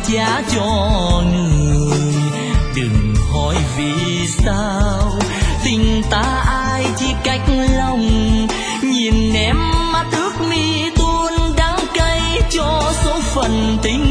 trả cho người. Đừng hỏi vì sao tình ta ai chỉ cách lòng, nhìn em mắt ước mi tuôn đắng cay cho số phận tình